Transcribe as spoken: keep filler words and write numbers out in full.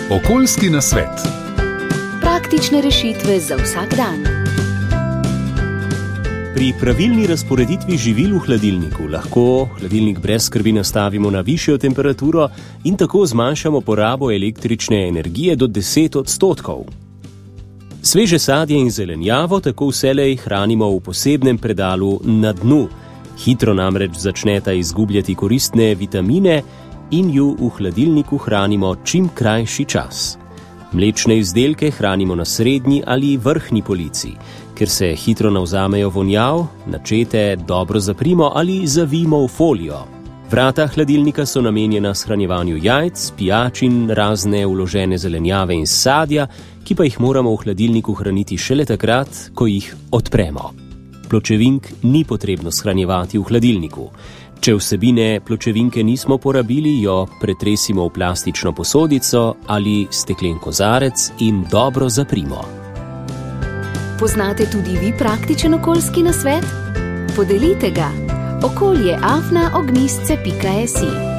Okoljski nasvet. Praktične rešitve za vsak dan. Pri pravilni razporeditvi živil v hladilniku lahko hladilnik brez skrbi nastavimo na višjo temperaturo in tako zmanjšamo porabo električne energije do deset odstotkov. Sveže sadje in zelenjavo tako vselej hranimo v posebnem predalu na dnu. Hitro namreč začneta izgubljati koristne vitamine in ju v hladilniku hranimo čim krajši čas. Mlečne izdelke hranimo na srednji ali vrhnji polici, ker se hitro navzamejo vonjav, načete dobro zaprimo ali zavijmo v folijo. Vrata hladilnika so namenjena shranjevanju jajc, pijač in razne vložene zelenjave in sadja, ki pa jih moramo v hladilniku hraniti šele takrat, ko jih odpremo. Pločevink ni potrebno shranjevati v hladilniku. Če vsebine pločevinke nismo porabili, jo pretresimo v plastično posodico ali steklen kozarec in dobro zaprimo. Poznate tudi vi praktičen okoljski nasvet? Podelite ga. okolje afna ognjišče pika si